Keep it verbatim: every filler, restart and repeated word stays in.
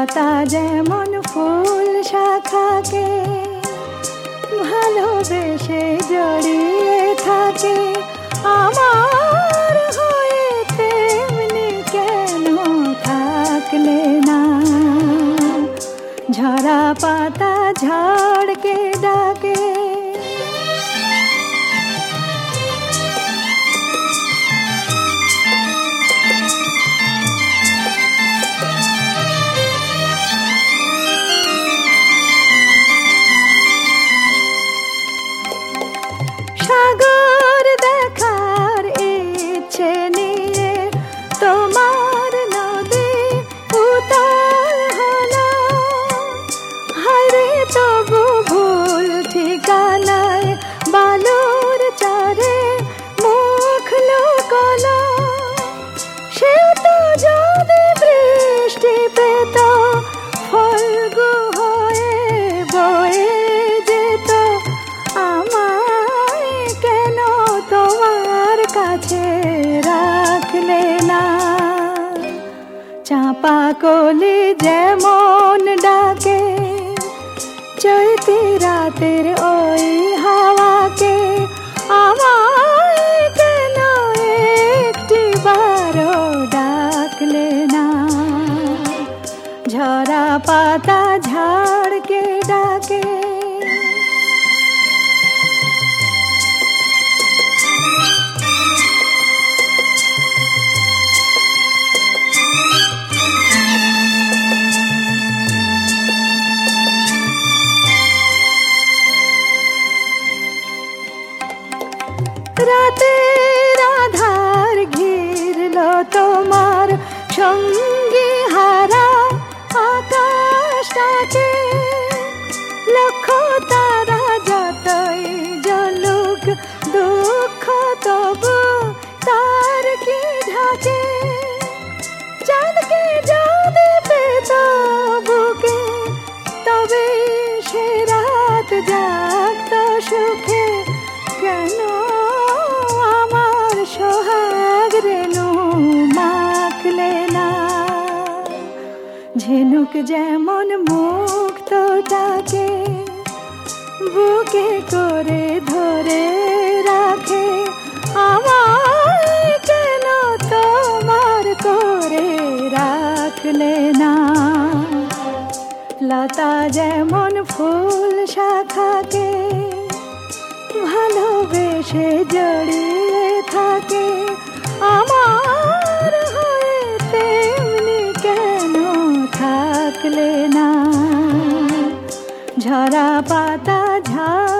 লতা যেমন ফুল শাখাকে ভালোবেসে জড়িয়ে থাকে, আমার হয়ে তেমনি কেন থাকলে না? ঝরা পাতা ঝড়কে ডাকে, সাগর দেখার ইচ্ছে নিয়ে তোমার নদী উতাল হলো। হায়রে তবু ভুল ঠিকানায় বালুর চারে মুখ লুকোলো। সেও তো যদি বৃষ্টি পেত ফল্গু হয়ে বয়ে যেত, আমায় কেন তোমার কাছে রাখলে না? চাঁপা কলি যেমন ডাকে চৈতি রাতের ওই হাওয়াকে, আমায় কেন একটি বারও ডাকলে না? ঝরা পাতা ঝড়কে ডাকে, রাতের আধার ঘিরল তোমার সঙ্গী হারা আকাশটাকে। লক্ষ তারা যতই জ্বলুক দুঃখ তবু তার কি ঢাকে। চাঁদকে যদি পেত বুকে তবে সে রাত জাগত সুখে, কেন আমার সোহাগ রেণু মাখলে না? ঝিনুক যেমন মুক্তটাকে বুকে করে ধরে রাখে, আমায় কেন তোমার করে রাখলে না? লতা যেমন ফুল শাখাকে ভালোবেসে জড়িয়ে থাকে, আমার হয়ে তেমনি কেন থাকলে না? ঝরা পাতা ঝড়